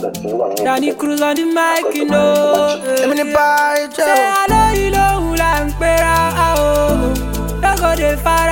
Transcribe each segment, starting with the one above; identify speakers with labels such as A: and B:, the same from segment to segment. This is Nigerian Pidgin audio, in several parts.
A: Danny Cruz on the mic, you know. Say I know you know who I'm pera. Don't go the far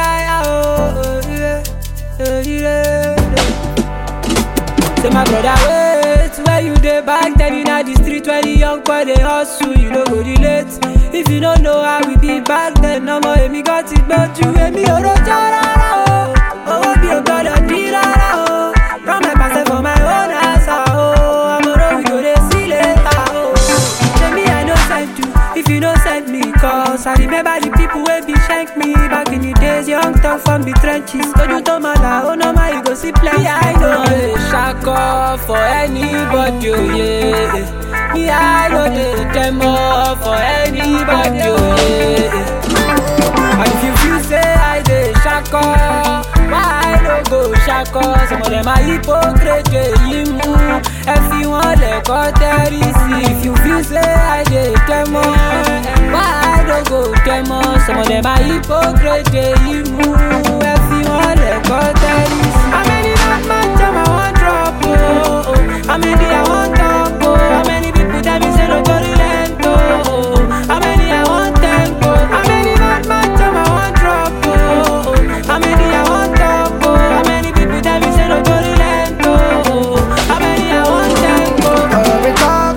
A: Say my brother, wait, where you dey back then in the street where the young boy dey hustle, you no go relate. If you don't know how we be back then, no more me got it, but you and me oh, be a god of the run my pass for my own ass, I'm a road, we go dey see later, Tell me I no send you, if you don't send me, cause I remember the people where be shank me back in the days, young talk from the trenches. Told you to mala, oh no ma, you go see plenty. I know they shack off for anybody, oh yeah. Me I know they demo for anybody, oh yeah. And if you feel say I dey shack off, why I don't go shack off? Some of them are hypocrite, if you want to cut if you feel say I dey demo, why I don't go demo? Some of them are hypocrite, if you want to cut how many bad man jam I want drop, oh? How many I want talk, oh? How many people tell me say no go relent, oh? How many I want thank, oh? How many bad man jam I want drop, oh? How many I want talk, oh? How many people tell me say no go relent, oh? How many I want thank, oh?
B: Ọ̀rọ̀ mi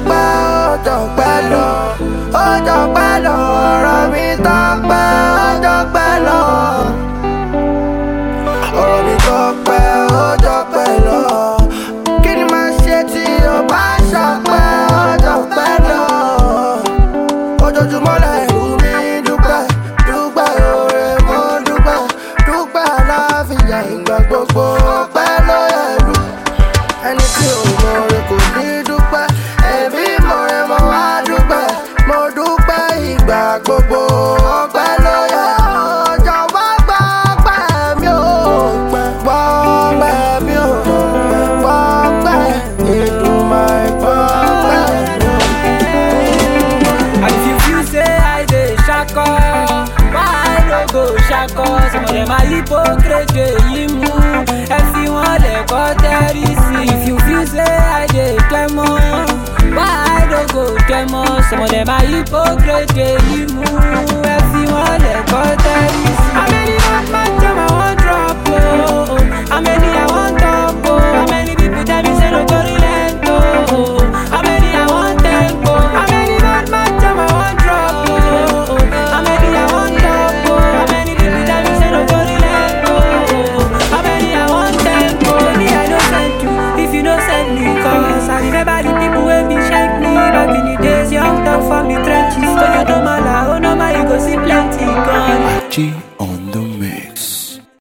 B: tọ́pẹ́ lọ, ọ̀rọ̀ mi tọ́pẹ́ lọ. Ọ̀rọ̀ mi tọ́pẹ́ lọ. Kí ni màá ṣe tí o bá ṣọpẹ́ lọ? Ojoojúmọ́ lẹ́rù mi dúpẹ́ oore mo dúpẹ́ àlàáfíà ìgbà gbogbo ọpẹ́ ló yẹ̀rù. Ẹni tí ò mọ̀ rẹ̀ kò ní dúpẹ́, ẹbí mọ̀ rẹ̀ mo wá dúpẹ́, mo dúpẹ́ ìgbà gbogbo ọpẹ́ ló yẹ̀rù. Ọjọ́ wá gbọ́ ọpẹ́ mi ò, gbọ́ ọpẹ́ mi ò, gbọ́ ọpẹ́ Èdùmàrè gbọ́ ọpẹ́ mi ò.
A: And if you feel say I dey shack off, why I no go shack off? Some of them are hypocrite, if you want to cut if you feel say I dey demo, why I don't go demo? Some of them are hypocrite, if you want to cut how many bad man jam I want drop, oh? How many I want talk, oh? How many people tell me say no go relent, oh? How many I want thank, oh? How many bad man jam I want drop, oh? How many I want talk, oh? How many people tell me say no go relent, oh? How many I want thank, oh? Me I no send you, if you no send me, cause I remember the people wey be shank me back in the days, young talk from the trenches. Told you no mala, oh no ma, you go see plenty gone.
C: G on the mix.